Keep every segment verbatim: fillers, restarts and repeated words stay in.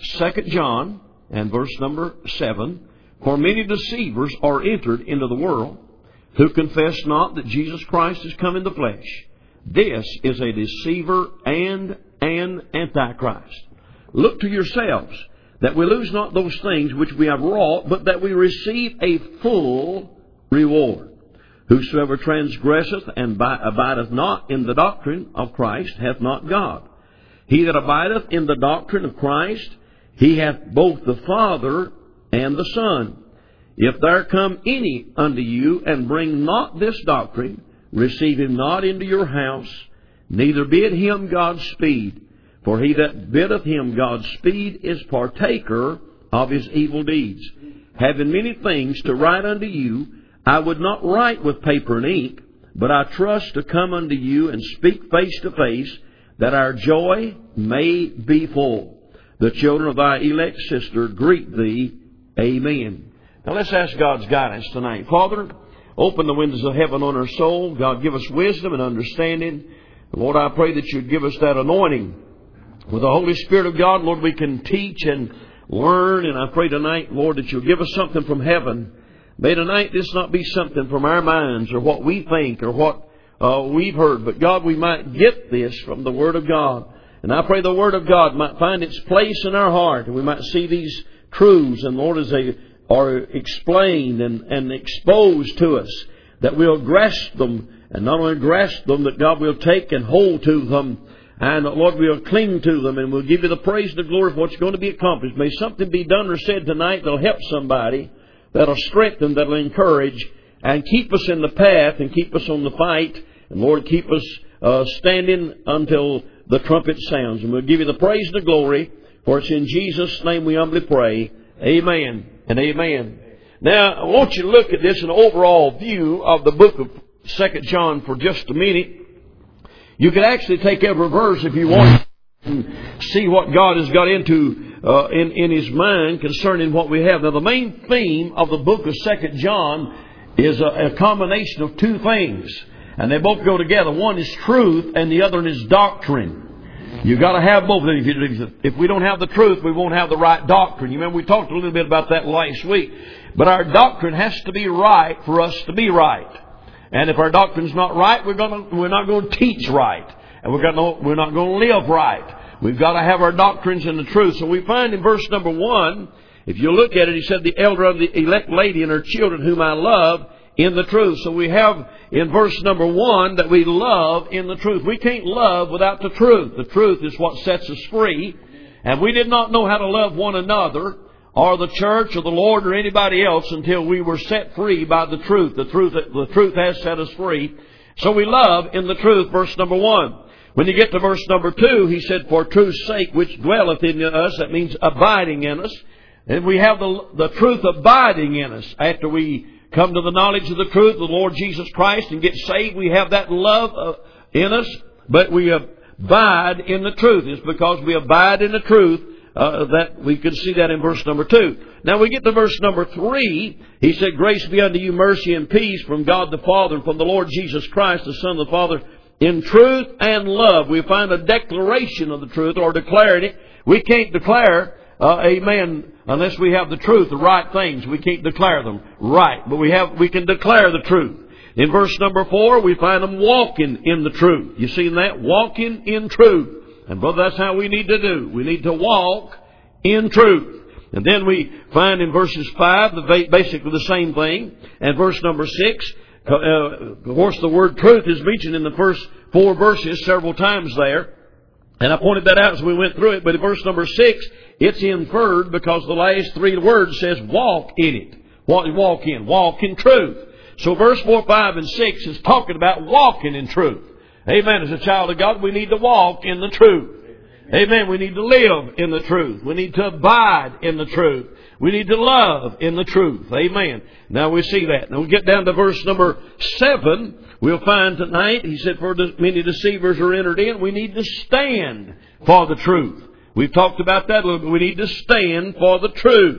Second John and verse number seven. For many deceivers are entered into the world, who confess not that Jesus Christ is come in the flesh. This is a deceiver and an antichrist. Look to yourselves, that we lose not those things which we have wrought, but that we receive a full reward. Whosoever transgresseth and abideth not in the doctrine of Christ hath not God. He that abideth in the doctrine of Christ, he hath both the Father and the Son. If there come any unto you, and bring not this doctrine, receive him not into your house, neither bid him Godspeed. For he that biddeth him Godspeed is partaker of his evil deeds. Having many things to write unto you, I would not write with paper and ink, but I trust to come unto you and speak face to face, that our joy may be full. The children of thy elect sister greet thee. Amen. Now let's ask God's guidance tonight. Father, open the windows of heaven on our soul. God, give us wisdom and understanding. Lord, I pray that you'd give us that anointing. With the Holy Spirit of God, Lord, we can teach and learn. And I pray tonight, Lord, that you'll give us something from heaven. May tonight this not be something from our minds or what we think or what uh, we've heard. But God, we might get this from the Word of God. And I pray the Word of God might find its place in our heart. And we might see these truths. And Lord, as they are explained and, and exposed to us, that we'll grasp them. And not only grasp them, that God will take and hold to them. And Lord, we'll cling to them, and we'll give you the praise and the glory for what's going to be accomplished. May something be done or said tonight that'll help somebody, that'll strengthen, that'll encourage, and keep us in the path and keep us on the fight. And Lord, keep us uh, standing until the trumpet sounds. And we'll give you the praise and the glory, for it's in Jesus' name we humbly pray. Amen and amen. Now, I want you to look at this in an overall view of the book of Second John for just a minute. You could actually take every verse if you want and see what God has got into uh, in, in His mind concerning what we have. Now, the main theme of the book of Second John is a, a combination of two things. And they both go together. One is truth and the other is doctrine. You've got to have both. If we don't have the truth, we won't have the right doctrine. You remember we talked a little bit about that last week. But our doctrine has to be right for us to be right. And if our doctrine's not right, we're going to, we're not going to teach right. And we're, going to, we're not going to live right. We've got to have our doctrines in the truth. So we find in verse number one, if you look at it, he said, the elder of the elect lady and her children whom I love in the truth. So we have in verse number one that we love in the truth. We can't love without the truth. The truth is what sets us free. And we did not know how to love one another or the church or the Lord or anybody else until we were set free by the truth. The truth, the truth has set us free. So we love in the truth, verse number one. When you get to verse number two, he said, for truth's sake which dwelleth in us, that means abiding in us. And we have the, the truth abiding in us. After we come to the knowledge of the truth, the Lord Jesus Christ, and get saved, we have that love in us, but we abide in the truth. It's because we abide in the truth uh, that we can see that in verse number two. Now we get to verse number three. He said, grace be unto you, mercy and peace from God the Father and from the Lord Jesus Christ, the Son of the Father, in truth and love. We find a declaration of the truth, or declaring it. We can't declare Uh, amen. Unless we have the truth, the right things, we can't declare them right. But we have, we can declare the truth. In verse number four, we find them walking in the truth. You see that? Walking in truth. And brother, that's how we need to do. We need to walk in truth. And then we find in verses five, basically the same thing. And verse number six, uh, of course the word truth is mentioned in the first four verses several times there. And I pointed that out as we went through it. But in verse number six, it's inferred because the last three words says walk in it. Walk in. Walk in truth. So verse four, five, and six is talking about walking in truth. Amen. As a child of God, we need to walk in the truth. Amen. We need to live in the truth. We need to abide in the truth. We need to love in the truth. Amen. Now we see that. Now we get down to verse number seven. We'll find tonight, he said, for many deceivers are entered in. We need to stand for the truth. We've talked about that a little bit. We need to stand for the truth.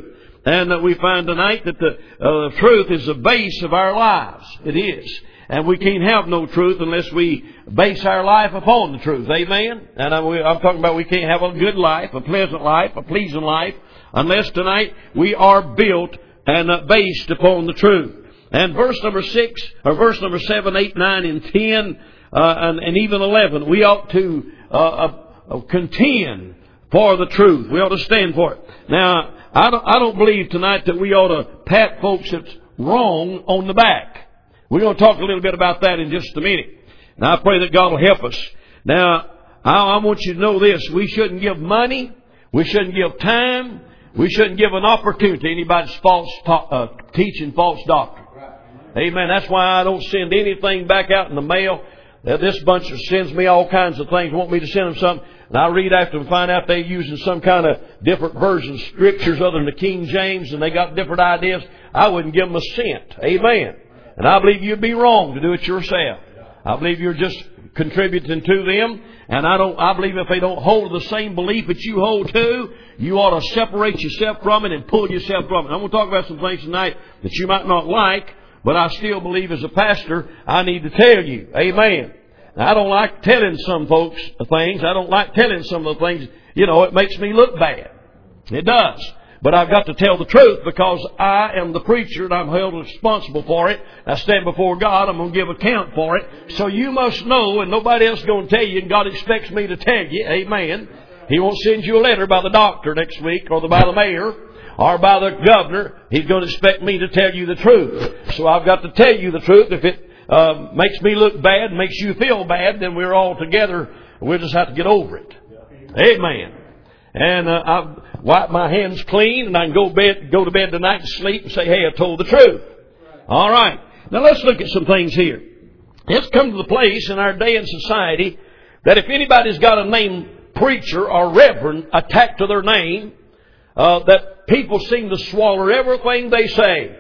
And uh, we find tonight that the uh, truth is the base of our lives. It is. And we can't have no truth unless we base our life upon the truth. Amen? And I'm, I'm talking about we can't have a good life, a pleasant life, a pleasing life, unless tonight we are built and uh, based upon the truth. And verse number six, or verse number seven, eight, nine, and ten, uh, and, and even eleven, we ought to uh, uh, contend for the truth. We ought to stand for it. Now, I don't, I don't believe tonight that we ought to pat folks that's wrong on the back. We're going to talk a little bit about that in just a minute. Now, I pray that God will help us. Now, I, I want you to know this. We shouldn't give money. We shouldn't give time. We shouldn't give an opportunity to anybody's false ta- uh, teaching false doctrine. Amen. That's why I don't send anything back out in the mail. Uh, this bunch sends me all kinds of things, want me to send them something. And I read after and find out they're using some kind of different versions of scriptures other than the King James, and they got different ideas. I wouldn't give them a cent. Amen. And I believe you'd be wrong to do it yourself. I believe you're just contributing to them. And I don't. I believe if they don't hold the same belief that you hold to, you ought to separate yourself from it and pull yourself from it. I'm going to talk about some things tonight that you might not like, but I still believe as a pastor I need to tell you. Amen. Now, I don't like telling some folks things. I don't like telling some of the things. You know, it makes me look bad. It does. But I've got to tell the truth because I am the preacher and I'm held responsible for it. I stand before God. I'm going to give account for it. So you must know, and nobody else is going to tell you, and God expects me to tell you. Amen. He won't send you a letter by the doctor next week or by the mayor or by the governor. He's going to expect me to tell you the truth. So I've got to tell you the truth. If it uh, makes me look bad, makes you feel bad, then we're all together. We'll just have to get over it. Amen. And uh, I've wiped my hands clean, and I can go bed, go to bed tonight and sleep and say, hey, I told the truth. All right. Now let's look at some things here. It's come to the place in our day and society that if anybody's got a name preacher or reverend attached to their name, uh, that people seem to swallow everything they say.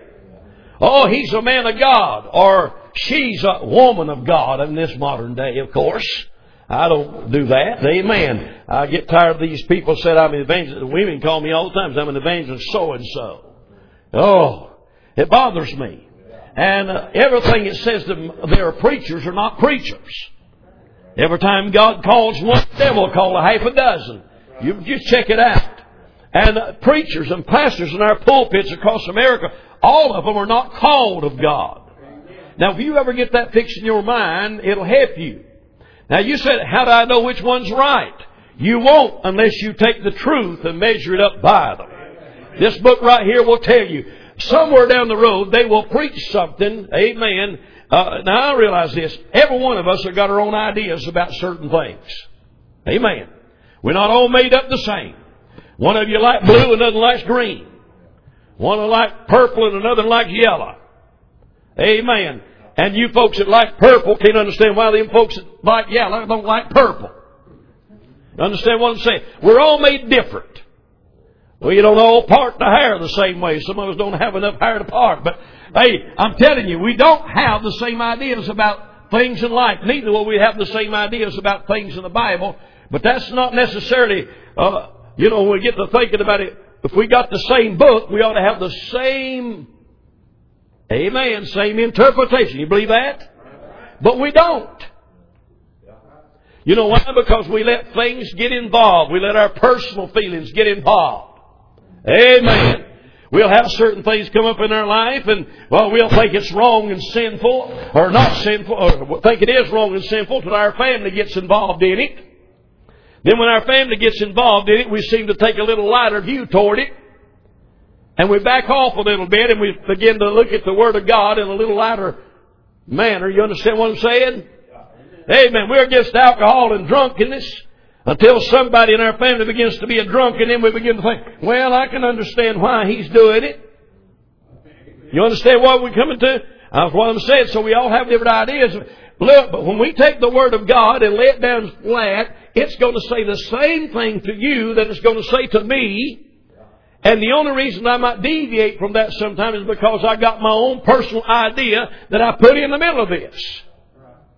Oh, he's a man of God, or she's a woman of God in this modern day, of course. I don't do that. Amen. I get tired of these people saying I'm an evangelist. Women call me all the time. I'm an evangelist so-and-so. Oh, it bothers me. And uh, everything it says that they're preachers are not preachers. Every time God calls one, the devil will call a half a dozen. You just check it out. And uh, preachers and pastors in our pulpits across America, all of them are not called of God. Now, if you ever get that fixed in your mind, it'll help you. Now, you said, how do I know which one's right? You won't unless you take the truth and measure it up by them. This book right here will tell you. Somewhere down the road, they will preach something. Amen. Uh, now, I realize this. Every one of us have got our own ideas about certain things. Amen. We're not all made up the same. One of you like blue, another likes green. One will like purple and another likes yellow. Amen. And you folks that like purple can't understand why them folks that like yellow don't like purple. Understand what I'm saying? We're all made different. We don't all part the hair the same way. Some of us don't have enough hair to part. But, hey, I'm telling you, we don't have the same ideas about things in life. Neither will we have the same ideas about things in the Bible. But that's not necessarily, uh, you know, when we get to thinking about it, if we got the same book, we ought to have the same, amen, same interpretation. You believe that? But we don't. You know why? Because we let things get involved. We let our personal feelings get involved. Amen. We'll have certain things come up in our life and, well, we'll think it's wrong and sinful, or not sinful, or think it is wrong and sinful till our family gets involved in it. Then when our family gets involved in it, we seem to take a little lighter view toward it. And we back off a little bit and we begin to look at the Word of God in a little lighter manner. You understand what I'm saying? Amen. We're against alcohol and drunkenness until somebody in our family begins to be a drunk, and then we begin to think, well, I can understand why he's doing it. You understand what we're coming to? That's what I'm saying. So we all have different ideas. Look, but when we take the Word of God and lay it down flat, it's going to say the same thing to you that it's going to say to me. And the only reason I might deviate from that sometimes is because I got my own personal idea that I put in the middle of this.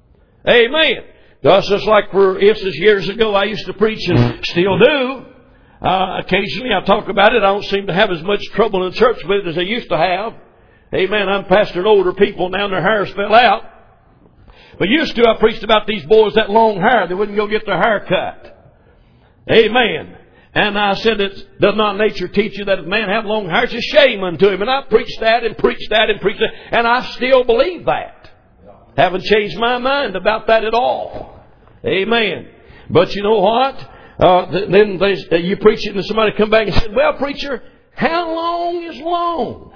Amen. That's just like, for instance, years ago I used to preach and still do. Uh, occasionally I talk about it. I don't seem to have as much trouble in church with it as I used to have. Amen. I'm pastoring older people now and their hairs fell out. But used to, I preached about these boys that long hair. They wouldn't go get their hair cut. Amen. And I said, it, does not nature teach you that if a man have long hair, it's a shame unto him? And I preached that and preached that and preached that. And I still believe that. Haven't changed my mind about that at all. Amen. But you know what? Uh, then they, uh, you preach it and somebody come back and said, well, preacher, how long is long?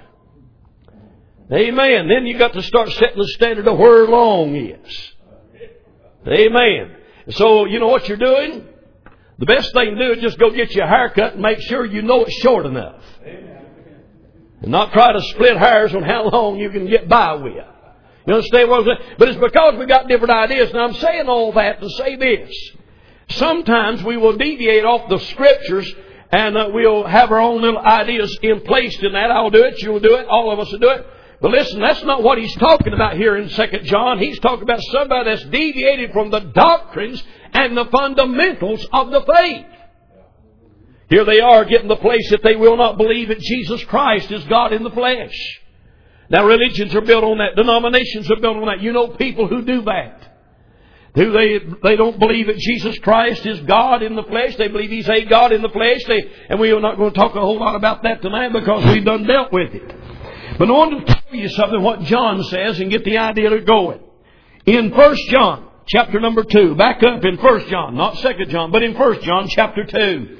Amen. Then you got to start setting the standard of where long is. Amen. So you know what you're doing? The best thing to do is just go get you a haircut and make sure you know it's short enough. And not try to split hairs on how long you can get by with. You understand what I'm saying? But it's because we got different ideas. And I'm saying all that to say this. Sometimes we will deviate off the Scriptures and uh, we'll have our own little ideas in place in that. I'll do it, you'll do it, all of us will do it. But listen, that's not what he's talking about here in Second John. He's talking about somebody that's deviated from the doctrines and the fundamentals of the faith. Here they are getting the place that they will not believe that Jesus Christ is God in the flesh. Now religions are built on that. Denominations are built on that. You know people who do that. Who they they don't believe that Jesus Christ is God in the flesh. They believe He's a God in the flesh. They, and we are not going to talk a whole lot about that tonight because we've done dealt with it. But I want to tell you something what John says and get the idea going. In First John, chapter number two, back up in First John, not Second John, but in First John, chapter two.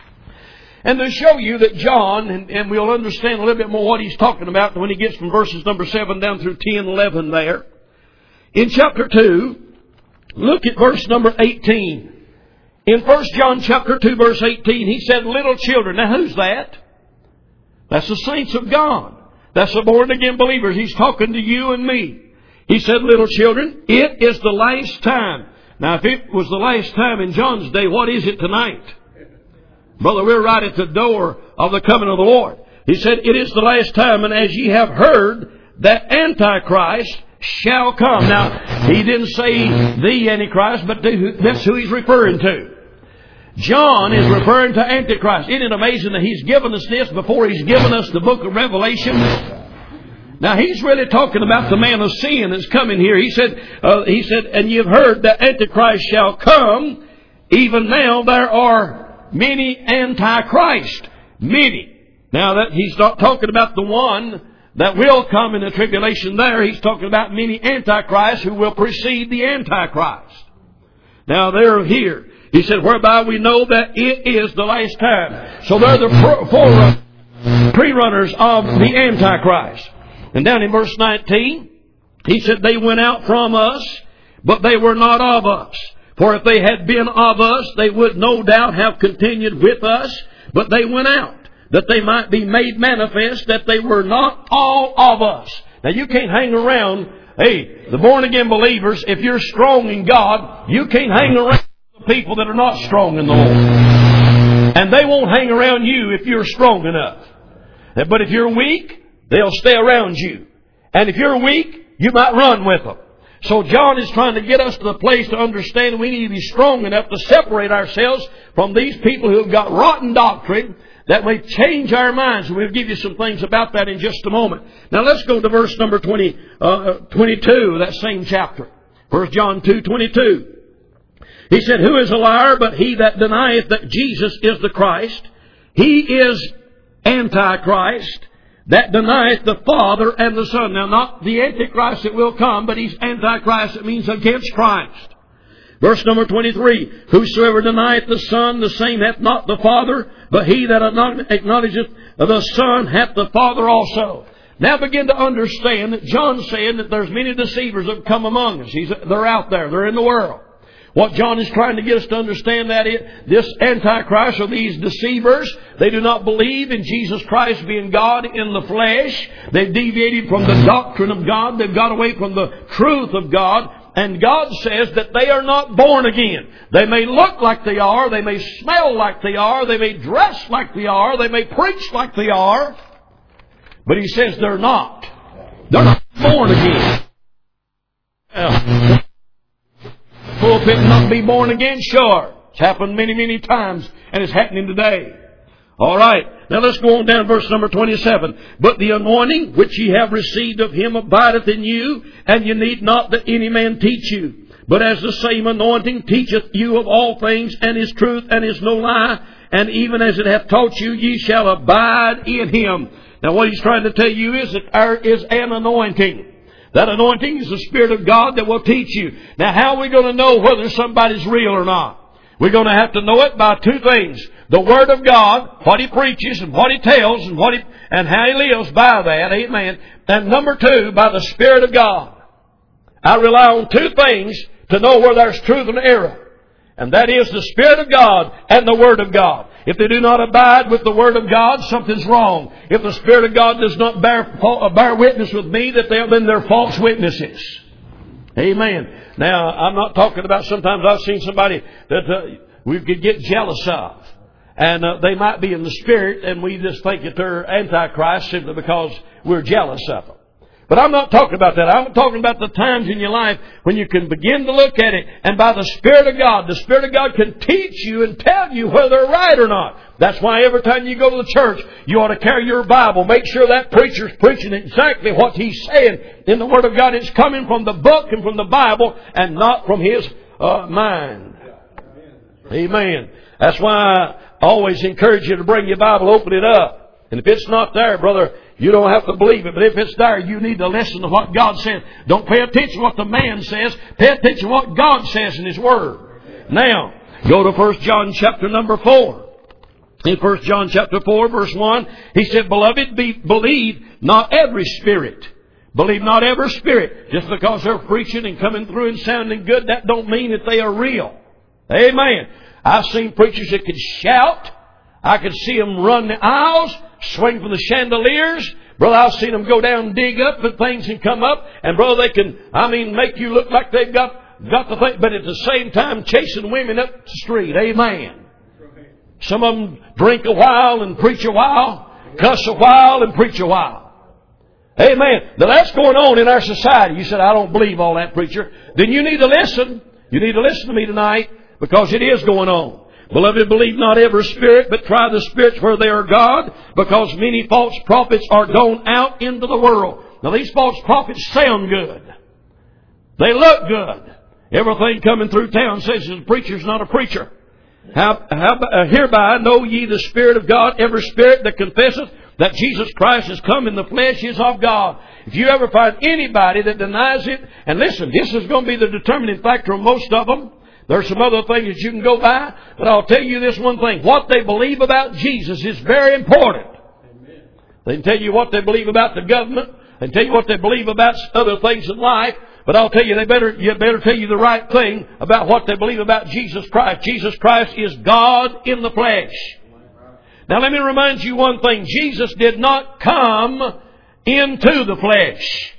And to show you that John, and, and we'll understand a little bit more what he's talking about when he gets from verses number seven down through ten, eleven there. In chapter two, look at verse number eighteen. In First John chapter two, verse eighteen, he said, little children. Now who's that? That's the saints of God. That's the born again believers. He's talking to you and me. He said, little children, it is the last time. Now if it was the last time in John's day, what is it tonight? Brother, we're right at the door of the coming of the Lord. He said, it is the last time, and as ye have heard, that Antichrist shall come. Now, he didn't say the Antichrist, but that's who he's referring to. John is referring to Antichrist. Isn't it amazing that he's given us this before he's given us the book of Revelation? Now, he's really talking about the man of sin that's coming here. He said, uh, he said, and you've heard that Antichrist shall come. Even now there are many Antichrist. Many. Now, that he's not talking about the one that will come in the tribulation there. He's talking about many Antichrists who will precede the Antichrist. Now, they're here. He said, whereby we know that it is the last time. So they're the forerun- pre-runners of the Antichrist. And down in verse nineteen, he said, they went out from us, but they were not of us. For if they had been of us, they would no doubt have continued with us. But they went out, that they might be made manifest that they were not all of us. Now you can't hang around, hey, the born again believers, if you're strong in God, you can't hang around the people that are not strong in the Lord. And they won't hang around you if you're strong enough. But if you're weak, they'll stay around you. And if you're weak, you might run with them. So John is trying to get us to the place to understand we need to be strong enough to separate ourselves from these people who have got rotten doctrine that may change our minds. And we'll give you some things about that in just a moment. Now let's go to verse number twenty, uh, twenty-two of that same chapter. First John two, twenty-two. He said, who is a liar but he that denieth that Jesus is the Christ? He is Antichrist, that denieth the Father and the Son. Now, not the Antichrist that will come, but he's Antichrist. It means against Christ. Verse number twenty-three. Whosoever denieth the Son, the same hath not the Father, but he that acknowledgeth the Son hath the Father also. Now begin to understand that John's saying that there's many deceivers that have come among us. He's, they're out there. They're in the world. What John is trying to get us to understand that is, this Antichrist or these deceivers, they do not believe in Jesus Christ being God in the flesh. They've deviated from the doctrine of God. They've got away from the truth of God. And God says that they are not born again. They may look like they are. They may smell like they are. They may dress like they are. They may preach like they are. But He says they're not. They're not born again. Well, pulpit not be born again? Sure. It's happened many, many times, and it's happening today. All right. Now let's go on down to verse number twenty-seven. But the anointing which ye have received of him abideth in you, and ye need not that any man teach you. But as the same anointing teacheth you of all things, and is truth, and is no lie, and even as it hath taught you, ye shall abide in him. Now what he's trying to tell you is that there is an anointing. That anointing is the Spirit of God that will teach you. Now how are we going to know whether somebody's real or not? We're going to have to know it by two things. The Word of God, what He preaches and what He tells and what he, and how He lives by that. Amen. And number two, by the Spirit of God. I rely on two things to know where there's truth and error. And that is the Spirit of God and the Word of God. If they do not abide with the Word of God, something's wrong. If the Spirit of God does not bear, bear witness with me, that they have been their false witnesses. Amen. Now, I'm not talking about sometimes I've seen somebody that uh, we could get jealous of. And uh, they might be in the Spirit, and we just think that they're Antichrist simply because we're jealous of them. But I'm not talking about that. I'm talking about the times in your life when you can begin to look at it, and by the Spirit of God, the Spirit of God can teach you and tell you whether they're right or not. That's why every time you go to the church, you ought to carry your Bible. Make sure that preacher's preaching exactly what he's saying in the Word of God. It's coming from the book and from the Bible and not from his uh, mind. Amen. That's why I always encourage you to bring your Bible, open it up. And if it's not there, brother, you don't have to believe it. But if it's there, you need to listen to what God says. Don't pay attention to what the man says. Pay attention to what God says in His Word. Now, go to First John chapter number four. In First John chapter four, verse one, he said, Beloved, be, believe not every spirit. Believe not every spirit. Just because they're preaching and coming through and sounding good, that don't mean that they are real. Amen. I've seen preachers that could shout. I could see them run the aisles, swing from the chandeliers. Brother, I've seen them go down and dig up and things and come up. And brother, they can, I mean, make you look like they've got, got the thing, but at the same time chasing women up the street. Amen. Some of them drink a while and preach a while, cuss a while and preach a while. Amen. Now that's going on in our society. You said, I don't believe all that, preacher. Then you need to listen. You need to listen to me tonight because it is going on. Beloved, believe not every spirit, but try the spirits where they are God, because many false prophets are gone out into the world. Now these false prophets sound good. They look good. Everything coming through town says the preacher's not a preacher. How, how, uh, hereby know ye the Spirit of God. Every spirit that confesseth that Jesus Christ has come in the flesh is of God. If you ever find anybody that denies it, and listen, this is going to be the determining factor of most of them. There's some other things that you can go by, but I'll tell you this one thing. What they believe about Jesus is very important. Amen. They can tell you what they believe about the government. They can tell you what they believe about other things in life. But I'll tell you, they better, you better tell you the right thing about what they believe about Jesus Christ. Jesus Christ is God in the flesh. Now let me remind you one thing. Jesus did not come into the flesh.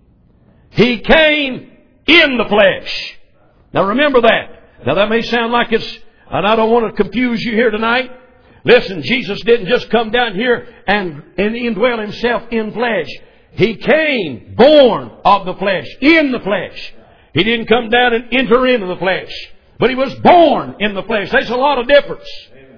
He came in the flesh. Now remember that. Now that may sound like it's, and I don't want to confuse you here tonight. Listen, Jesus didn't just come down here and, and indwell Himself in flesh. He came born of the flesh, in the flesh. He didn't come down and enter into the flesh. But He was born in the flesh. There's a lot of difference.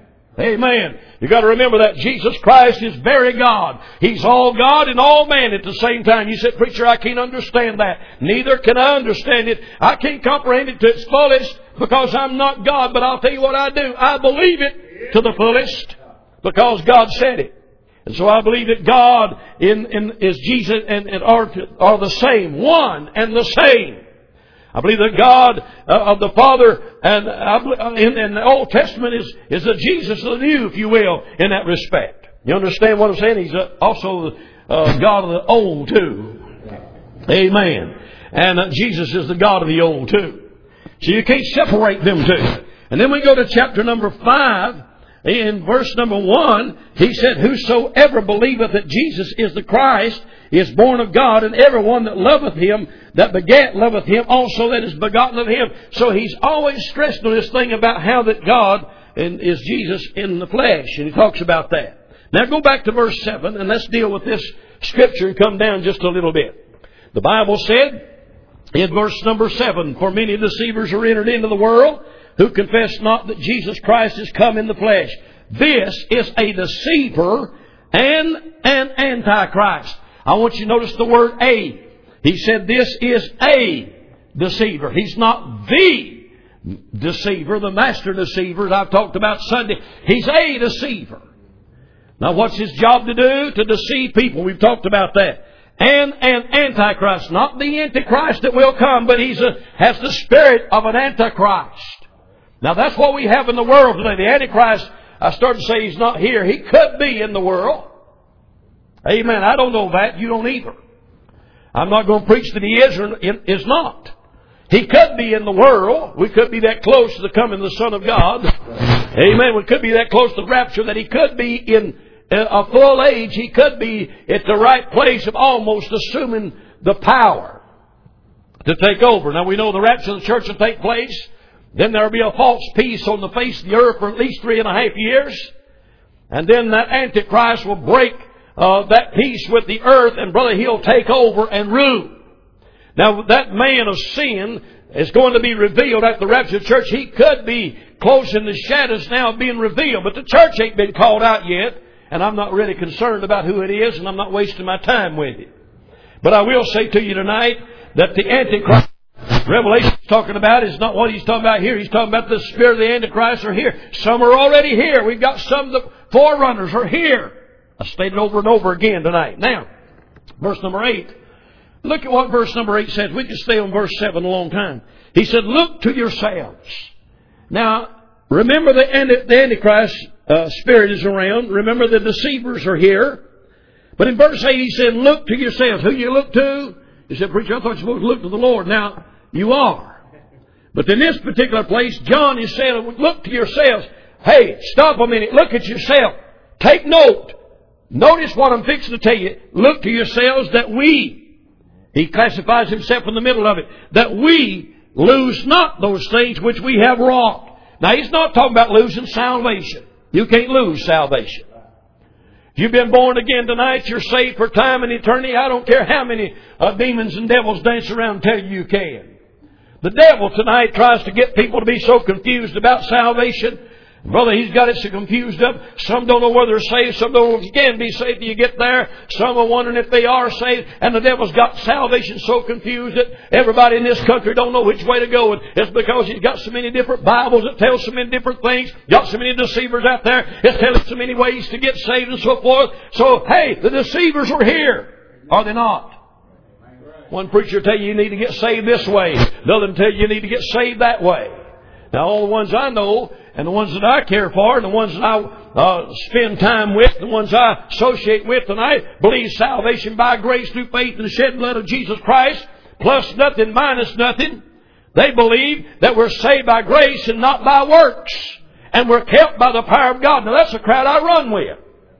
Amen. You've got to remember that Jesus Christ is very God. He's all God and all man at the same time. You said, preacher, I can't understand that. Neither can I understand it. I can't comprehend it to its fullest because I'm not God. But I'll tell you what I do. I believe it to the fullest because God said it. And so I believe that God in, in, is Jesus and, and are, are the same. One and the same. I believe that God uh, of the Father and uh, in, in the Old Testament is, is the Jesus of the New, if you will, in that respect. You understand what I'm saying? He's uh, also the uh, God of the Old too. Amen. And uh, Jesus is the God of the Old too. So you can't separate them two. And then we go to chapter number five. In verse number one, he said, Whosoever believeth that Jesus is the Christ is born of God, and everyone that loveth Him, that begat, loveth Him also that is begotten of Him. So he's always stressed on this thing about how that God is Jesus in the flesh. And he talks about that. Now go back to verse seven, and let's deal with this scripture and come down just a little bit. The Bible said in verse number seven, For many deceivers are entered into the world, who confess not that Jesus Christ is come in the flesh. This is a deceiver and an antichrist. I want you to notice the word a. He said this is a deceiver. He's not the deceiver, the master deceiver that I've talked about Sunday. He's a deceiver. Now what's his job to do? To deceive people. We've talked about that. And an antichrist. Not the antichrist that will come, but he has the spirit of an antichrist. Now that's what we have in the world today. The antichrist, I started to say he's not here. He could be in the world. Amen. I don't know that. You don't either. I'm not going to preach that he is or is not. He could be in the world. We could be that close to the coming of the Son of God. Amen. We could be that close to the rapture that he could be in a full age. He could be at the right place of almost assuming the power to take over. Now we know the rapture of the church will take place. Then there will be a false peace on the face of the earth for at least three and a half years. And then that Antichrist will break uh, that peace with the earth, and brother, he'll take over and rule. Now that man of sin is going to be revealed at the rapture of the church. He could be close in the shadows now of being revealed, but the church ain't been called out yet. And I'm not really concerned about who it is, and I'm not wasting my time with it. But I will say to you tonight that the Antichrist Revelation is talking about is not what he's talking about here. He's talking about the spirit of the Antichrist are here. Some are already here. We've got some of the forerunners are here. I stated over and over again tonight. Now, verse number eight. Look at what verse number eight says. We can stay on verse seven a long time. He said, look to yourselves. Now, remember the, the Antichrist Uh, spirit is around. Remember the deceivers are here. But in verse eight he said, look to yourselves. Who you look to? He said, preacher, I thought you were supposed to look to the Lord. Now, you are. But in this particular place, John is saying, look to yourselves. Hey, stop a minute. Look at yourself. Take note. Notice what I'm fixing to tell you. Look to yourselves that we, he classifies himself in the middle of it, that we lose not those things which we have wrought. Now, he's not talking about losing salvation. You can't lose salvation. If you've been born again tonight, you're saved for time and eternity. I don't care how many uh, demons and devils dance around and tell you you can. The devil tonight tries to get people to be so confused about salvation. Brother, he's got it so confused up. Some don't know whether they're saved. Some don't know if you can be saved till you get there. Some are wondering if they are saved. And the devil's got salvation so confused that everybody in this country don't know which way to go. And it's because he's got so many different Bibles that tell so many different things. Got so many deceivers out there. It's telling so many ways to get saved and so forth. So, hey, the deceivers are here. Are they not? One preacher will tell you you need to get saved this way. Another will tell you you need to get saved that way. Now, all the ones I know, and the ones that I care for, and the ones that I uh, spend time with, the ones I associate with, and I believe salvation by grace through faith in the shed blood of Jesus Christ, plus nothing, minus nothing. They believe that we're saved by grace and not by works, and we're kept by the power of God. Now, that's the crowd I run with.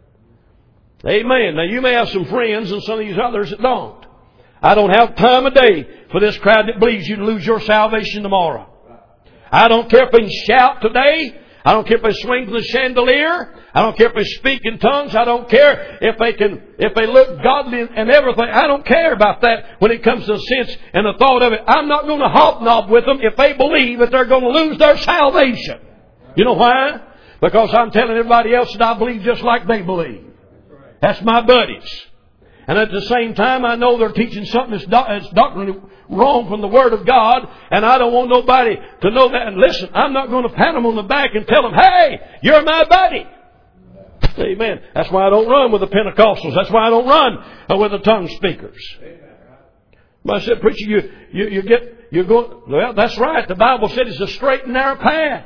Amen. Now, you may have some friends and some of these others that don't. I don't have time of day for this crowd that believes you can lose your salvation tomorrow. I don't care if they shout today. I don't care if they swing from the chandelier. I don't care if they speak in tongues. I don't care if they can, if they look godly and everything. I don't care about that when it comes to the sense and the thought of it. I'm not going to hobnob with them if they believe that they're going to lose their salvation. You know why? Because I'm telling everybody else that I believe just like they believe. That's my buddies. And at the same time, I know they're teaching something that's, do- that's doctrinally wrong from the Word of God. And I don't want nobody to know that. And listen, I'm not going to pat them on the back and tell them, hey, you're my buddy. Amen. That's why I don't run with the Pentecostals. That's why I don't run with the tongue speakers. But I said, preacher, you, you, you get, you're going, well, that's right. The Bible said it's a straight and narrow path.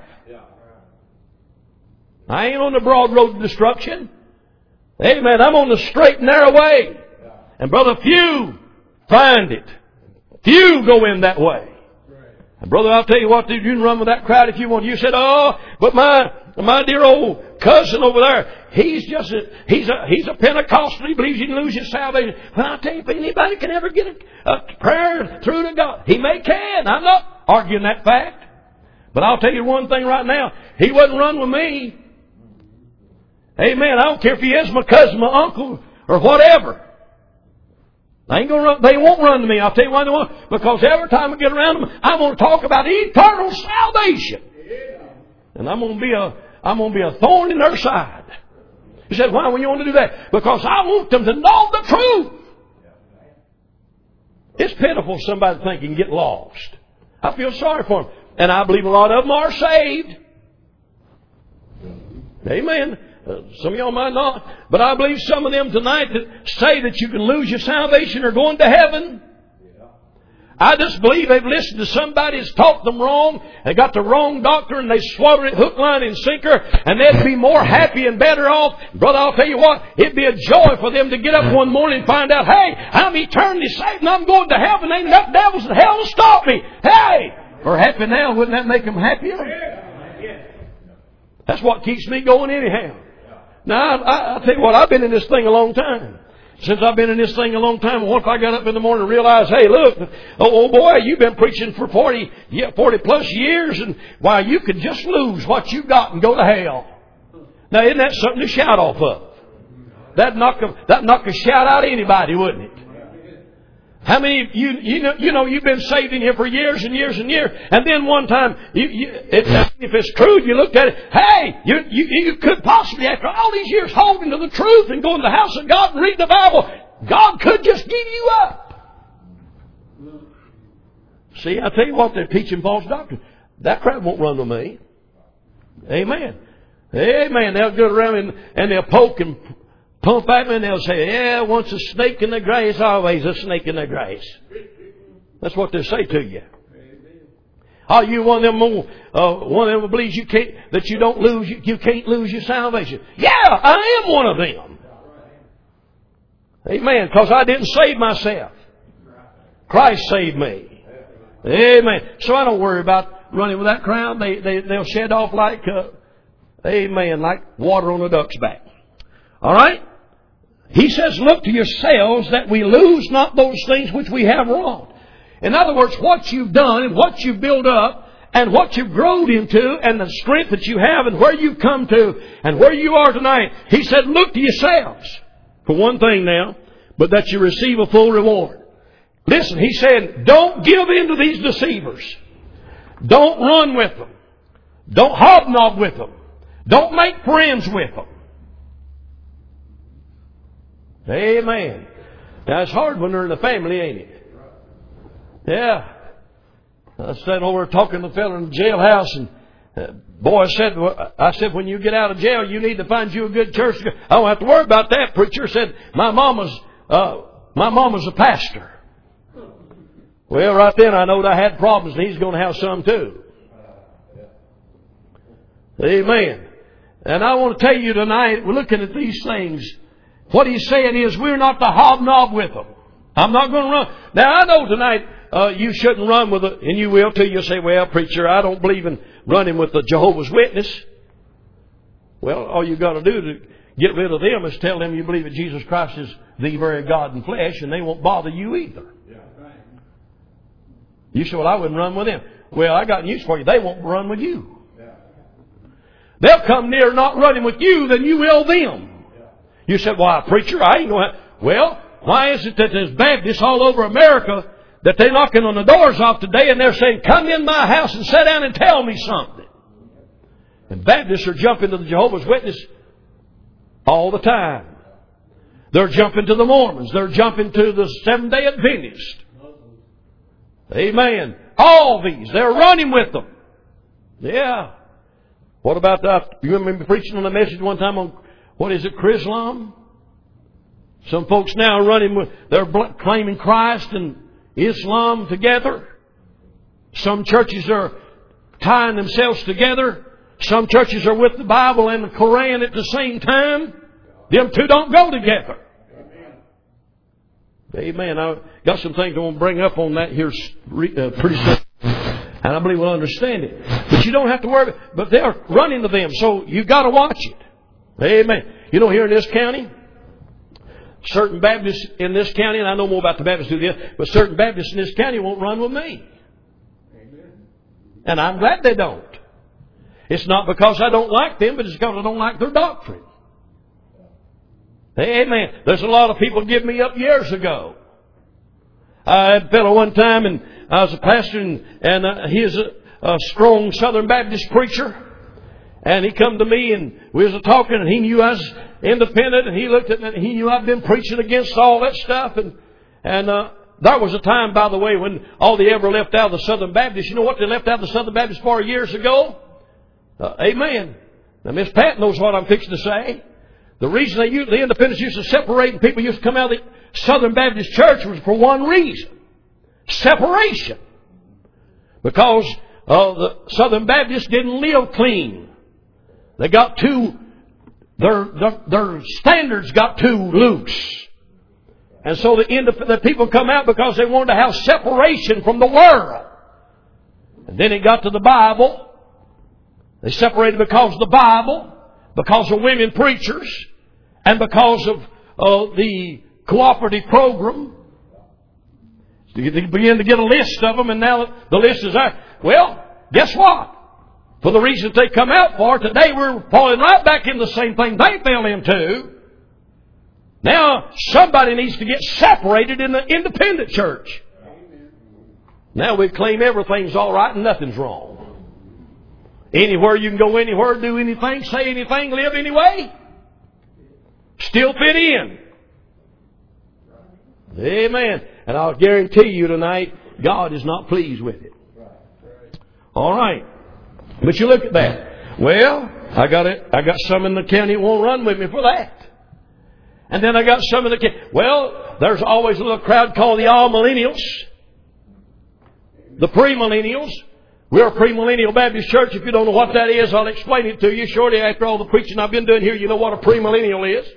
I ain't on the broad road to destruction. Amen. I'm on the straight and narrow way. And brother, few find it. Few go in that way. And brother, I'll tell you what, dude, you can run with that crowd if you want. You said, oh, but my my dear old cousin over there, he's just a, he's a he's a Pentecostal. He believes you can lose your salvation. But I'll tell you, if anybody can ever get a, a prayer through to God, he may can. I'm not arguing that fact. But I'll tell you one thing right now. He wouldn't run with me. Amen. I don't care if he is my cousin, my uncle, or whatever. They ain't gonna run, they won't run to me. I'll tell you why they won't. Because every time I get around them, I'm going to talk about eternal salvation. And I'm going to be a, I'm going to be a thorn in their side. He said, why would you want to do that? Because I want them to know the truth. It's pitiful somebody think he can get lost. I feel sorry for them. And I believe a lot of them are saved. Amen. Uh, some of y'all might not. But I believe some of them tonight that say that you can lose your salvation are going to heaven. I just believe they've listened to somebody that's taught them wrong. They got the wrong doctor and they swallowed it hook, line, and sinker. And they'd be more happy and better off. Brother, I'll tell you what. It'd be a joy for them to get up one morning and find out, hey, I'm eternally saved and I'm going to heaven. Ain't enough devils in hell to stop me. Hey! Or happy now. Wouldn't that make them happier? That's what keeps me going anyhow. Now, I, I, I'll tell you what. I've been in this thing a long time. Since I've been in this thing a long time, what if I got up in the morning and realized, hey, look, oh, oh boy, you've been preaching for forty, yeah, forty plus years, and why, you could just lose what you got and go to hell. Now, isn't that something to shout off of? That'd knock a, that'd knock a shout out of anybody, wouldn't it? How many of you, you know, you know, you've been saved in here for years and years and years, and then one time, you, you, it, if it's true, you looked at it, hey, you, you, you could possibly, after all these years holding to the truth and going to the house of God and reading the Bible, God could just give you up. See, I tell you what, they're teaching false doctrine. That crowd won't run with me. Amen. Amen. They'll go around and, and they'll poke and pump at me and they'll say, yeah, once a snake in the grass, always a snake in the grass. That's what they say to you. Are you one of them uh, one of them believes you can't, that you don't lose, you, you can't lose your salvation? Yeah, I am one of them. Amen. Because I didn't save myself. Christ saved me. Amen. So I don't worry about running with that crowd. They, they, they'll shed off like, uh, amen, like water on a duck's back. All right? He says, look to yourselves that we lose not those things which we have wrought. In other words, what you've done and what you've built up and what you've grown into and the strength that you have and where you've come to and where you are tonight. He said, look to yourselves. For one thing now, but that you receive a full reward. Listen, he said, don't give in to these deceivers. Don't run with them. Don't hobnob with them. Don't make friends with them. Amen. Now, it's hard when they're in the family, ain't it? Yeah. I was sitting over talking to the fellow in the jailhouse, and uh, boy said, I said, when you get out of jail, you need to find you a good church. I don't have to worry about that. Preacher said, my mama's, uh, my mama's a pastor. Well, right then I know I had problems, and he's going to have some too. Amen. And I want to tell you tonight, we're looking at these things. What he's saying is we're not to hobnob with them. I'm not going to run. Now, I know tonight uh, you shouldn't run with it, and you will too. You'll say, well, preacher, I don't believe in running with the Jehovah's Witness. Well, all you got to do to get rid of them is tell them you believe that Jesus Christ is the very God in flesh, and they won't bother you either. You say, well, I wouldn't run with them. Well, I got news for you. They won't run with you. They'll come near not running with you than you will them. You said, well, preacher, I ain't going to... Well, why is it that there's Baptists all over America that they're knocking on the doors off today and they're saying, come in my house and sit down and tell me something? And Baptists are jumping to the Jehovah's Witness all the time. They're jumping to the Mormons. They're jumping to the Seventh-day Adventists. Amen. All these. They're running with them. Yeah. What about that? You remember me preaching on a message one time on, what is it, Chrislam? Some folks now are running with, they're claiming Christ and Islam together. Some churches are tying themselves together. Some churches are with the Bible and the Koran at the same time. Them two don't go together. Amen. I've got some things I want to bring up on that here uh, pretty soon. And I believe we'll understand it. But you don't have to worry. But they're running to them. So you've got to watch it. Amen. You know, here in this county, certain Baptists in this county, and I know more about the Baptists who do this, but certain Baptists in this county won't run with me. And I'm glad they don't. It's not because I don't like them, but it's because I don't like their doctrine. Amen. There's a lot of people give me up years ago. I had a fellow one time, and I was a pastor, and, and uh, his, uh, a strong Southern Baptist preacher. And he come to me and we was talking and he knew I was independent and he looked at me and he knew I'd been preaching against all that stuff. And, and, uh, there was a time, by the way, when all they ever left out of the Southern Baptist, you know what they left out of the Southern Baptist for years ago? Uh, amen. Now, Miss Pat knows what I'm fixing to say. The reason they used, the independents used to separate and people used to come out of the Southern Baptist church was for one reason. Separation. Because uh, the Southern Baptists didn't live clean. They got too, their, their, their standards got too loose. And so the, indep- the people come out because they wanted to have separation from the world. And then it got to the Bible. They separated because of the Bible, because of women preachers, and because of uh, the cooperative program. They began to get a list of them, and now the list is there. Well, guess what? For the reasons they come out for, today we're falling right back in the same thing they fell into. Now, somebody needs to get separated in the independent church. Now we claim everything's all right and nothing's wrong. Anywhere you can go anywhere, do anything, say anything, live anyway. Still fit in. Amen. And I'll guarantee you tonight, God is not pleased with it. All right. But you look at that. Well, I got it. I got some in the county that won't run with me for that. And then I got some in the county. Well, there's always a little crowd called the all-millennials. The premillennials. We're a premillennial Baptist church. If you don't know what that is, I'll explain it to you. Shortly after all the preaching I've been doing here, you know what a premillennial is.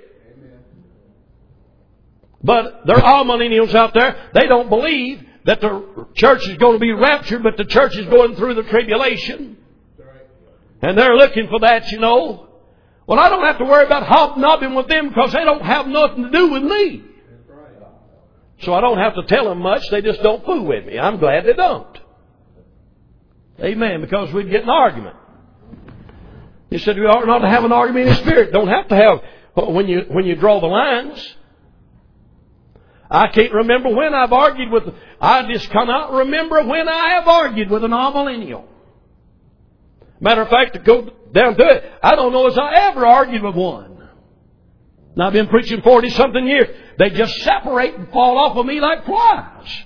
But there are all millennials out there. They don't believe that the church is going to be raptured, but the church is going through the tribulation. And they're looking for that, you know. Well, I don't have to worry about hobnobbing with them because they don't have nothing to do with me. So I don't have to tell them much. They just don't fool with me. I'm glad they don't. Amen. Because we'd get an argument. He said we ought not to have an argument in the spirit. Don't have to have when you when you draw the lines. I can't remember when I've argued with. I just cannot remember when I have argued with an amillennial. Matter of fact, to go down to it, I don't know as I ever argued with one. And I've been preaching forty something years. They just separate and fall off of me like flies.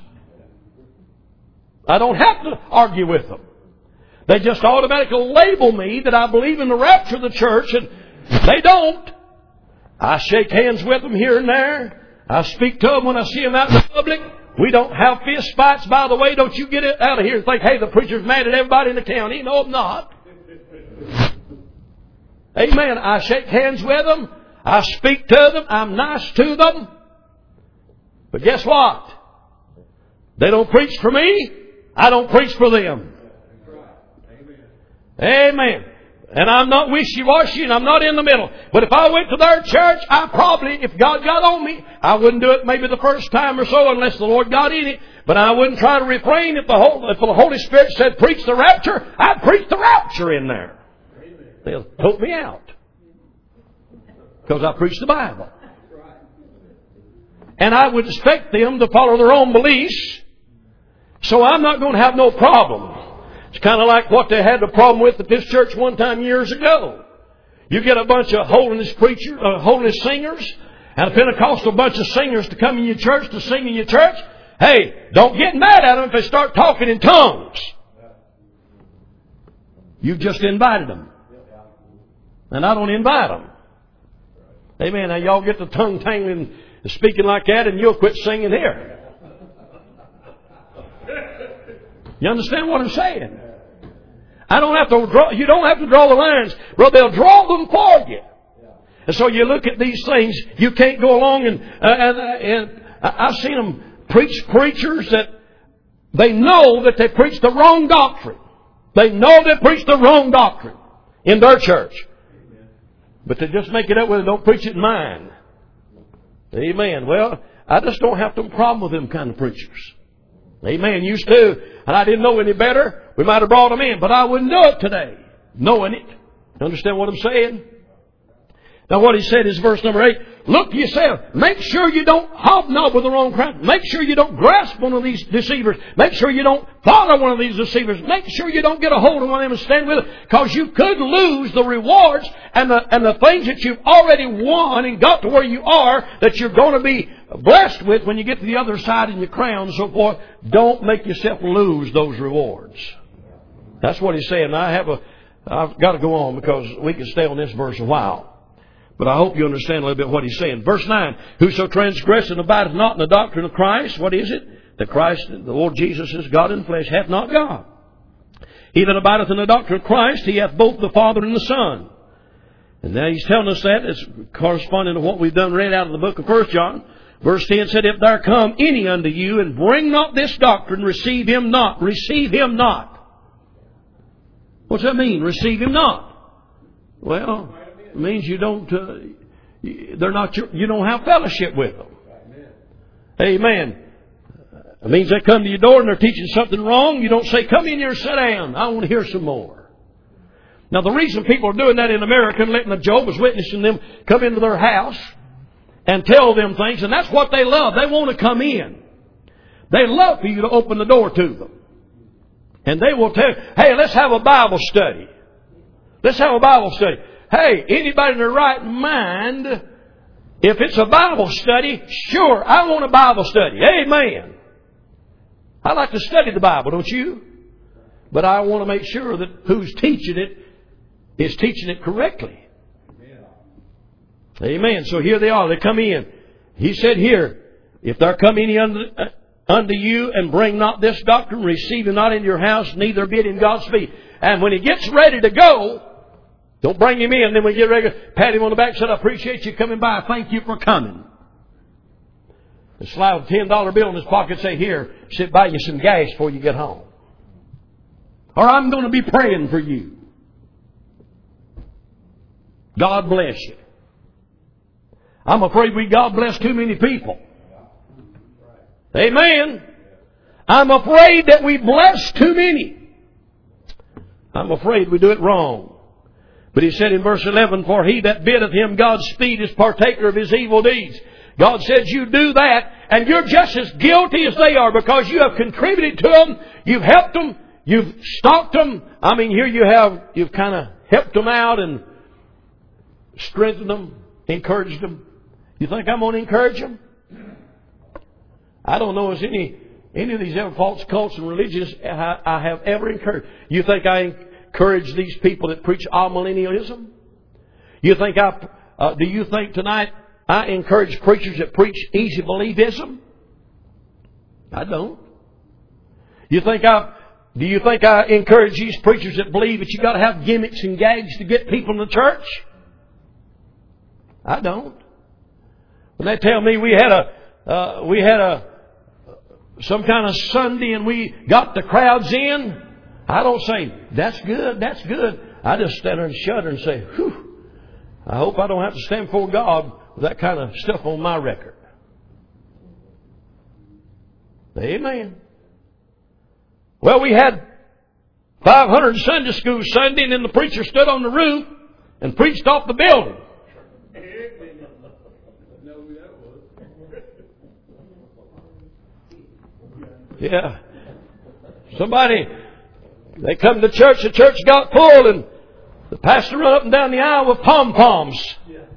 I don't have to argue with them. They just automatically label me that I believe in the rapture of the church, and they don't. I shake hands with them here and there. I speak to them when I see them out in the public. We don't have fist fights, by the way. Don't you get it out of here and think, hey, the preacher's mad at everybody in the county. No, I'm not. Amen. I shake hands with them. I speak to them. I'm nice to them. But guess what? They don't preach for me. I don't preach for them. Amen. And I'm not wishy-washy and I'm not in the middle. But if I went to their church, I probably, if God got on me, I wouldn't do it maybe the first time or so unless the Lord got in it. But I wouldn't try to refrain if the, whole, if the Holy Spirit said preach the rapture. I'd preach the rapture in there. They'll tote me out. Because I preach the Bible. And I would expect them to follow their own beliefs. So I'm not going to have no problem. It's kind of like what they had the problem with at this church one time years ago. You get a bunch of holiness preachers, uh, holiness singers, and a Pentecostal bunch of singers to come in your church to sing in your church. Hey, don't get mad at them if they start talking in tongues. You've just invited them. And I don't invite them. Amen. Now y'all get the tongue tangling and speaking like that and you'll quit singing here. You understand what I'm saying? I don't have to draw, you don't have to draw the lines. Bro, they'll draw them for you. And so you look at these things, you can't go along and, uh, and, uh, and I've seen them preach preachers that they know that they preach the wrong doctrine. They know they preach the wrong doctrine in their church. But they just make it up with it, don't preach it in mine. Amen. Well, I just don't have no problem with them kind of preachers. Amen. Used to. And I didn't know any better. We might have brought them in. But I wouldn't do it today. Knowing it. You understand what I'm saying? Now what he said is verse number eight. Look to yourself. Make sure you don't hobnob with the wrong crowd. Make sure you don't grasp one of these deceivers. Make sure you don't follow one of these deceivers. Make sure you don't get a hold of one of them and stand with it. Because you could lose the rewards and the, and the things that you've already won and got to where you are that you're going to be blessed with when you get to the other side in your crown and so forth. Don't make yourself lose those rewards. That's what he's saying. I have a, I've got to go on because we can stay on this verse a while. But I hope you understand a little bit what he's saying. Verse nine, whoso transgresseth and abideth not in the doctrine of Christ, what is it? That Christ, the Lord Jesus is God in flesh, hath not God. He that abideth in the doctrine of Christ, he hath both the Father and the Son. And now he's telling us that. It's corresponding to what we've done read out of the book of First John. Verse ten said, if there come any unto you and bring not this doctrine, receive him not. Receive him not. What's that mean? Receive him not. Well, it means you don't, uh, they're not your, you don't have fellowship with them. Amen. It means they come to your door and they're teaching something wrong. You don't say, come in here, sit down. I want to hear some more. Now the reason people are doing that in America and letting the Jehovah's Witnesses them come into their house and tell them things, and that's what they love. They want to come in. They love for you to open the door to them. And they will tell you, hey, let's have a Bible study. Let's have a Bible study. Hey, anybody in their right mind, if it's a Bible study, sure, I want a Bible study. Amen. I like to study the Bible, don't you? But I want to make sure that who's teaching it is teaching it correctly. Amen. So here they are. They come in. He said here, if there come any unto, uh, unto you and bring not this doctrine, receive him not into your house, neither bid him Godspeed. And when he gets ready to go, don't bring him in. Then when you get ready, pat him on the back and say, I appreciate you coming by. Thank you for coming. And slide a ten dollar bill in his pocket and say, here, sit buy you some gas before you get home. Or I'm going to be praying for you. God bless you. I'm afraid we God bless too many people. Amen. I'm afraid that we bless too many. I'm afraid we do it wrong. But he said in verse eleven, for he that biddeth him Godspeed is partaker of his evil deeds. God says you do that, and you're just as guilty as they are because you have contributed to them. You've helped them. You've stalked them. I mean, here you have, you've kind of helped them out and strengthened them, encouraged them. You think I'm going to encourage them? I don't know if any, any of these ever false cults and religions I, I have ever encouraged. You think I encourage these people that preach amillennialism? You think I, uh, do you think tonight I encourage preachers that preach easy believism? I don't. You think I, do you think I encourage these preachers that believe that you got to have gimmicks and gags to get people in the church? I don't. When they tell me we had a, uh, we had a, some kind of Sunday and we got the crowds in, I don't say, that's good, that's good. I just stand there and shudder and say, whew, I hope I don't have to stand before God with that kind of stuff on my record. Amen. Well, we had five hundred Sunday school Sunday, and then the preacher stood on the roof and preached off the building. Yeah. Somebody, they come to church, the church got full, and the pastor run up and down the aisle with pom-poms.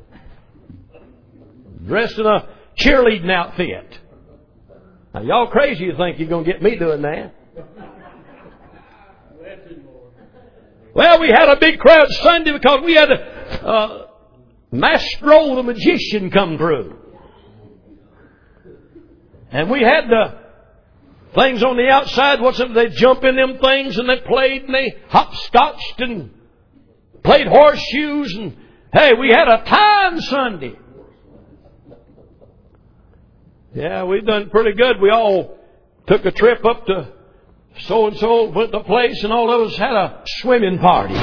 Dressed in a cheerleading outfit. Now, y'all crazy you think you're going to get me doing that. Well, we had a big crowd Sunday because we had a uh, Mastro the magician come through. And we had the things on the outside. What's it? They jump in them things and they played and they hopscotched and played horseshoes. And hey, we had a time Sunday. Yeah, we've done pretty good. We all took a trip up to so-and-so, went to a place, and all of us had a swimming party.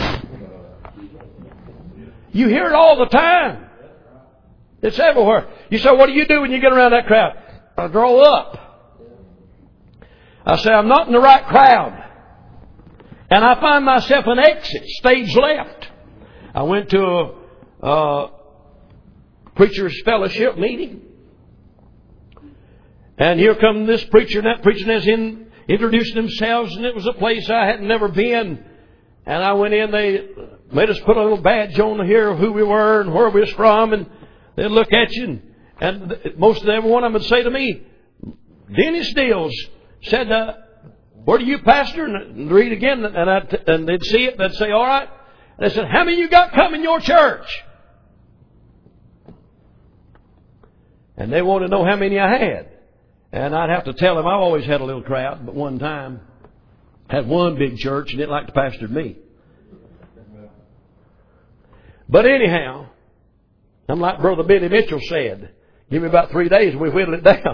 You hear it all the time. It's everywhere. You say, what do you do when you get around that crowd? I draw up. I say, I'm not in the right crowd. And I find myself an exit, stage left. I went to a, uh, preacher's fellowship meeting. And here come this preacher and that preacher is in, introducing themselves, and it was a place I had never been. And I went in, they made us put a little badge on here of who we were and where we was from, and they'd look at you, and, and most of every one of them would say to me, Dennis Dills said, uh, where do you pastor? And read again, and, I, and they'd see it, and they'd say, all right. And they said, how many you got come in your church? And they wanted to know how many I had. And I'd have to tell them I've always had a little crowd, but one time had one big church and didn't like to pastor me. But anyhow, I'm like Brother Billy Mitchell said, give me about three days and we whittle it down.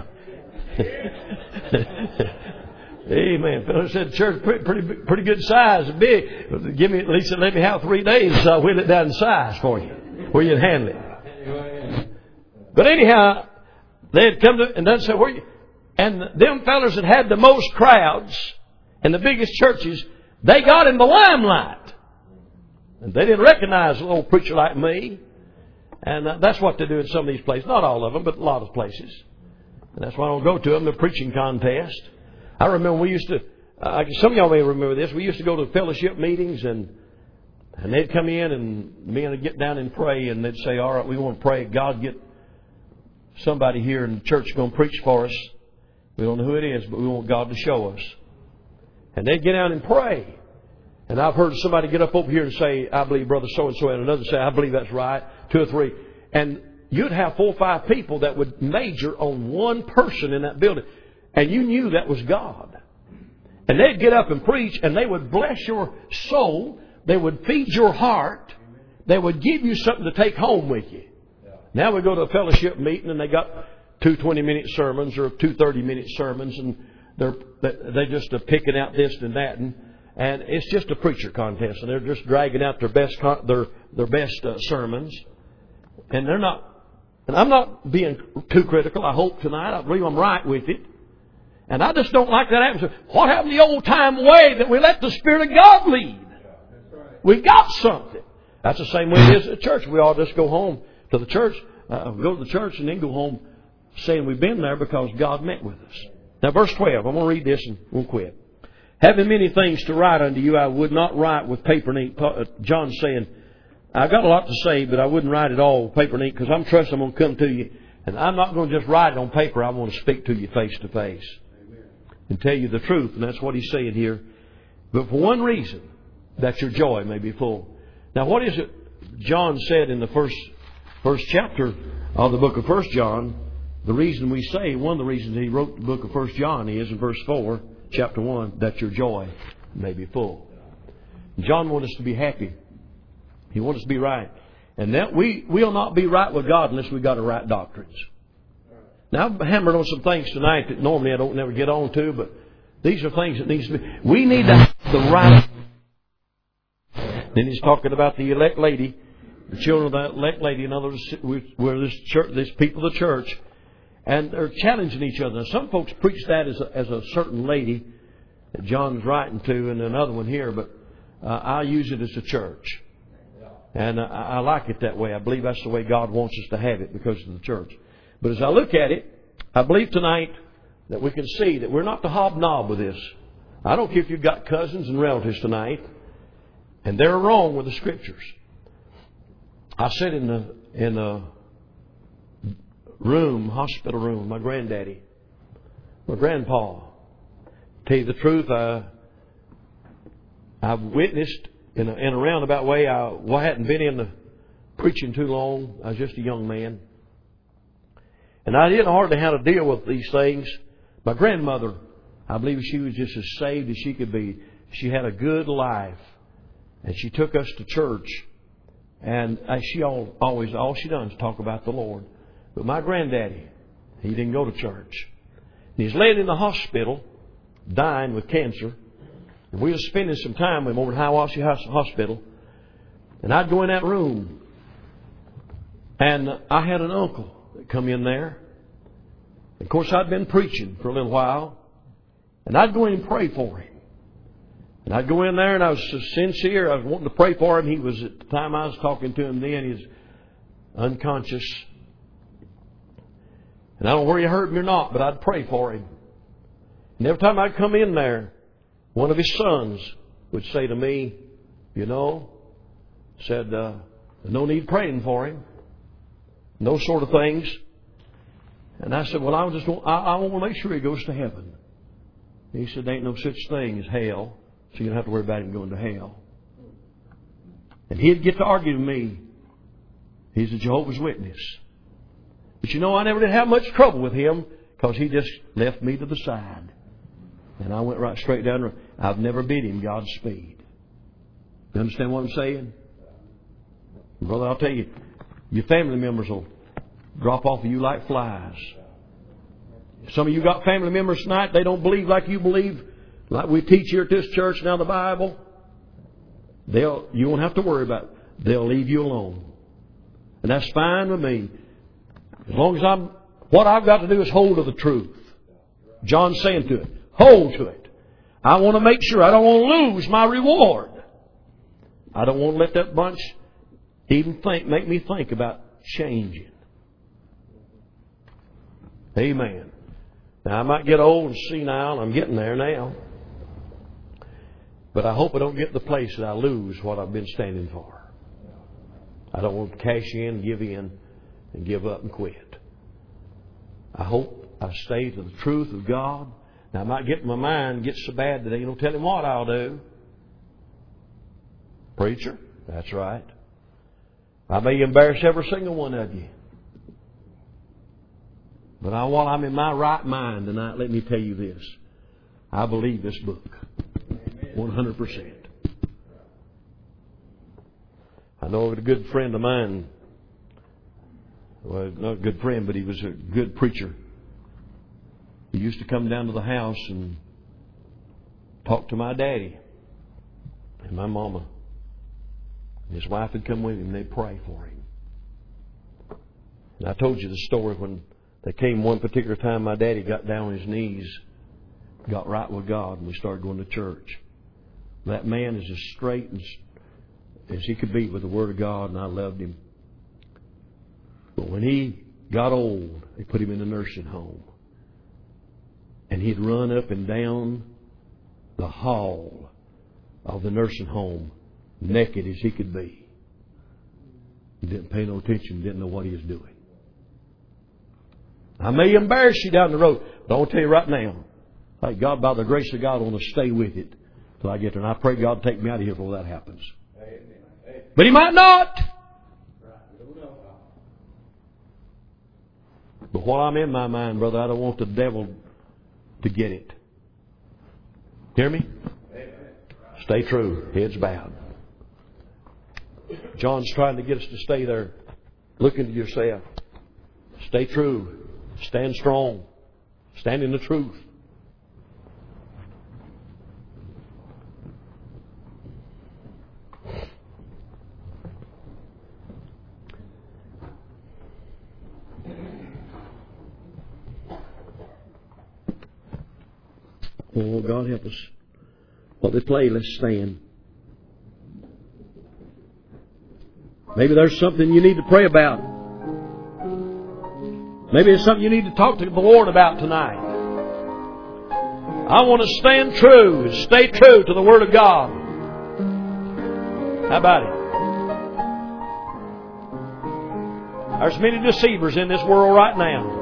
Amen. Philip said, church pretty, pretty pretty good size, big. Give me at least let me have three days so I'll whittle it down in size for you, where you'd handle it. But anyhow, they'd come to and they'd say, where you? And them fellas that had the most crowds and the biggest churches, they got in the limelight. And they didn't recognize a little preacher like me. And uh, that's what they do in some of these places. Not all of them, but a lot of places. And that's why I don't go to them, the preaching contest. I remember we used to, uh, some of y'all may remember this, we used to go to fellowship meetings and and they'd come in and me and I'd get down and pray and they'd say, all right, we want to pray. God, get somebody here in the church going to preach for us. We don't know who it is, but we want God to show us. And they'd get down and pray. And I've heard somebody get up over here and say, I believe Brother so-and-so, and another say, I believe that's right, two or three. And you'd have four or five people that would major on one person in that building. And you knew that was God. And they'd get up and preach, and they would bless your soul. They would feed your heart. They would give you something to take home with you. Now we go to a fellowship meeting, and they got two twenty-minute sermons or two thirty-minute sermons, and they're they just are picking out this and that, and and it's just a preacher contest, and they're just dragging out their best their their best uh, sermons, and they're not. And I'm not being too critical. I hope tonight I believe I'm right with it, and I just don't like that atmosphere. What happened to the old time way that we let the Spirit of God lead? We got something. That's the same way it is at church. We all just go home to the church, uh, go to the church, and then go home saying we've been there because God met with us. Now, verse twelve, I'm going to read this and we'll quit. Having many things to write unto you, I would not write with paper and ink. John's saying, I've got a lot to say, but I wouldn't write it all with paper and ink because I'm trusting I'm going to come to you. And I'm not going to just write it on paper. I want to speak to you face to face and tell you the truth. And that's what he's saying here. But for one reason, that your joy may be full. Now, what is it John said in the first, first chapter of the book of First John? The reason we say, one of the reasons he wrote the book of First John is in verse four, chapter one, that your joy may be full. John wants us to be happy. He wants us to be right. And that we will not be right with God unless we got the right doctrines. Now, I've hammered on some things tonight that normally I don't never get on to, but these are things that needs to be. We need to have the right. Then he's talking about the elect lady, the children of that elect lady. In other words, we're this church, this people of the church. And they're challenging each other. Now, some folks preach that as a, as a certain lady that John's writing to, and another one here. But uh, I use it as a church, and I, I like it that way. I believe that's the way God wants us to have it because of the church. But as I look at it, I believe tonight that we can see that we're not to hobnob with this. I don't care if you've got cousins and relatives tonight, and they're wrong with the Scriptures. I sat in the in the room, hospital room, my granddaddy, my grandpa. Tell you the truth, I, I've witnessed in a, in a roundabout way. I, well, I hadn't been in the preaching too long. I was just a young man. And I didn't hardly how to deal with these things. My grandmother, I believe she was just as saved as she could be. She had a good life. And she took us to church. And she all, always, all she done is talk about the Lord. But my granddaddy, he didn't go to church. And he's laying in the hospital, dying with cancer. And we were spending some time with him over at Hiawassee Hospital. And I'd go in that room. And I had an uncle that come in there. Of course, I'd been preaching for a little while. And I'd go in and pray for him. And I'd go in there and I was so sincere. I was wanting to pray for him. He was, at the time I was talking to him then, he was unconscious. And I don't know where he hurt me or not, but I'd pray for him. And every time I'd come in there, one of his sons would say to me, you know, said, uh, no need praying for him. Those sort of things. And I said, well, I just want, I, I want to make sure he goes to heaven. And he said, there ain't no such thing as hell, so you don't have to worry about him going to hell. And he'd get to argue with me. He's a Jehovah's Witness. But you know, I never did have much trouble with him because he just left me to the side. And I went right straight down the road. I've never beat him Godspeed. You understand what I'm saying? Brother, I'll tell you, your family members will drop off of you like flies. Some of you got family members tonight, they don't believe like you believe, like we teach here at this church now the Bible. They'll, you won't have to worry about it. They'll leave you alone. And that's fine with me. As long as I'm, what I've got to do is hold to the truth. John's saying to it, hold to it. I want to make sure I don't want to lose my reward. I don't want to let that bunch even think, make me think about changing. Amen. Now I might get old and senile, and I'm getting there now. But I hope I don't get to the place that I lose what I've been standing for. I don't want to cash in, give in, and give up and quit. I hope I stay to the truth of God. Now I might get in my mind, get so bad that they don't tell him what I'll do. Preacher, that's right. I may embarrass every single one of you. But I, while I'm in my right mind tonight, let me tell you this. I believe this book. one hundred percent. I know of a good friend of mine. Well, not a good friend, but he was a good preacher. He used to come down to the house and talk to my daddy and my mama. His wife would come with him and they'd pray for him. And I told you the story when they came one particular time, my daddy got down on his knees, got right with God, and we started going to church. That man is as straight as he could be with the Word of God, and I loved him. But when he got old, they put him in a nursing home. And he'd run up and down the hall of the nursing home, naked as he could be. He didn't pay no attention, didn't know what he was doing. I may embarrass you down the road, but I want to tell you right now, like God, by the grace of God, I want to stay with it till I get there. And I pray God take me out of here before that happens. But He might not. But while I'm in my mind, brother, I don't want the devil to get it. Hear me? Stay true. Heads bowed. John's trying to get us to stay there. Look into yourself. Stay true. Stand strong. Stand in the truth. Oh, God help us. While they play, let's stand. Maybe there's something you need to pray about. Maybe it's something you need to talk to the Lord about tonight. I want to stand true and stay true to the Word of God. How about it? There's many deceivers in this world right now.